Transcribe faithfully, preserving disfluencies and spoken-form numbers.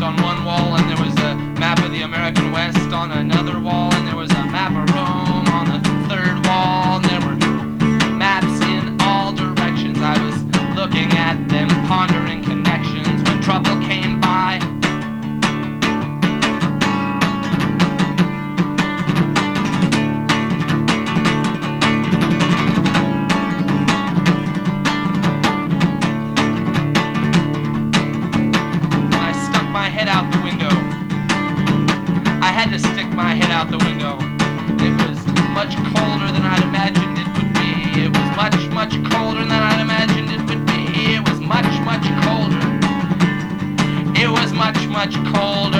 on one wall, and there was a map of the American West on another wall, and there was a map of Rome on the third wall, and there were maps in all directions. I was looking at them, pondering connections, when trouble came by. Head out the window. I had to stick my head out the window. It was much colder than I'd imagined it would be. It was much, much colder than I'd imagined it would be. It was much, much colder. It was much, much colder.